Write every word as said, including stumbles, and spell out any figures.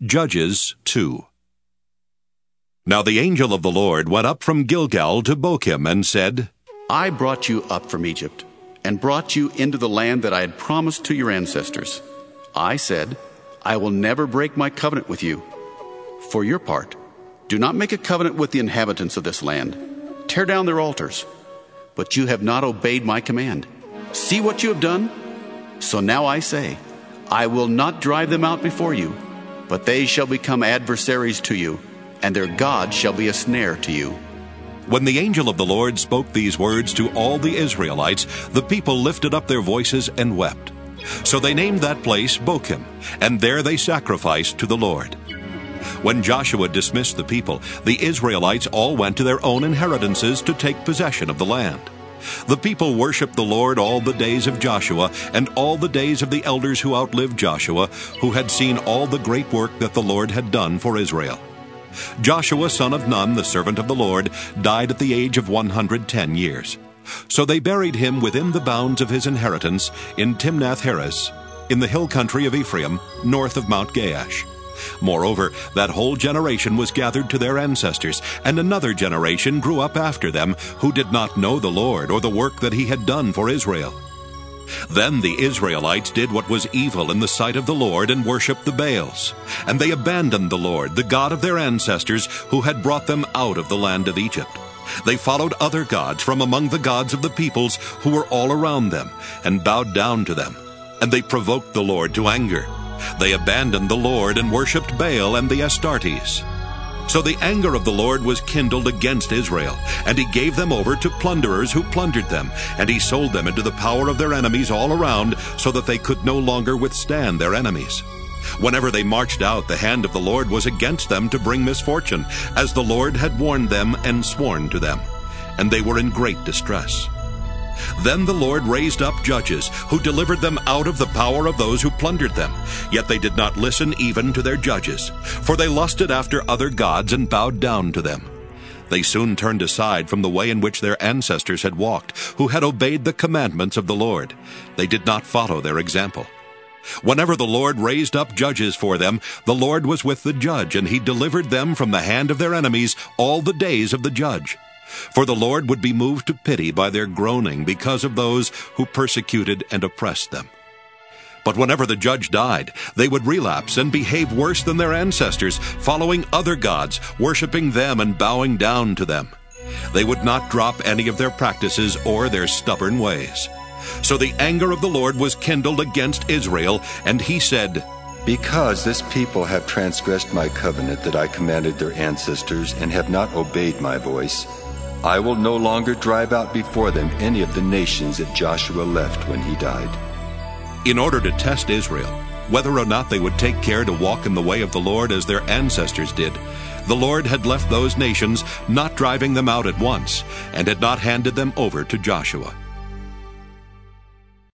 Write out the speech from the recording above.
Judges two. Now the angel of the Lord went up from Gilgal to Bochim and said, I brought you up from Egypt, and brought you into the land that I had promised to your ancestors. I said, I will never break my covenant with you. For your part, do not make a covenant with the inhabitants of this land. Tear down their altars. But you have not obeyed my command. See what you have done? So now I say, I will not drive them out before you, but they shall become adversaries to you, and their God shall be a snare to you. When the angel of the Lord spoke these words to all the Israelites, the people lifted up their voices and wept. So they named that place Bochim, and there they sacrificed to the Lord. When Joshua dismissed the people, the Israelites all went to their own inheritances to take possession of the land. The people worshipped the Lord all the days of Joshua and all the days of the elders who outlived Joshua, who had seen all the great work that the Lord had done for Israel. Joshua son of Nun, the servant of the Lord, died at the age of one hundred ten years. So they buried him within the bounds of his inheritance in Timnath-Heres, in the hill country of Ephraim, north of Mount Gaash. Moreover, that whole generation was gathered to their ancestors, and another generation grew up after them, who did not know the Lord or the work that he had done for Israel. Then the Israelites did what was evil in the sight of the Lord and worshipped the Baals. And they abandoned the Lord, the God of their ancestors, who had brought them out of the land of Egypt. They followed other gods from among the gods of the peoples who were all around them, and bowed down to them. And they provoked the Lord to anger. They abandoned the Lord and worshipped Baal and the Astartes. So the anger of the Lord was kindled against Israel, and he gave them over to plunderers who plundered them, and he sold them into the power of their enemies all around, so that they could no longer withstand their enemies. Whenever they marched out, the hand of the Lord was against them to bring misfortune, as the Lord had warned them and sworn to them, and they were in great distress. Then the Lord raised up judges, who delivered them out of the power of those who plundered them. Yet they did not listen even to their judges, for they lusted after other gods and bowed down to them. They soon turned aside from the way in which their ancestors had walked, who had obeyed the commandments of the Lord. They did not follow their example. Whenever the Lord raised up judges for them, the Lord was with the judge, and he delivered them from the hand of their enemies all the days of the judge. For the Lord would be moved to pity by their groaning because of those who persecuted and oppressed them. But whenever the judge died, they would relapse and behave worse than their ancestors, following other gods, worshiping them and bowing down to them. They would not drop any of their practices or their stubborn ways. So the anger of the Lord was kindled against Israel, and he said, Because this people have transgressed my covenant that I commanded their ancestors and have not obeyed my voice, I will no longer drive out before them any of the nations that Joshua left when he died. In order to test Israel, whether or not they would take care to walk in the way of the Lord as their ancestors did, the Lord had left those nations, not driving them out at once, and had not handed them over to Joshua.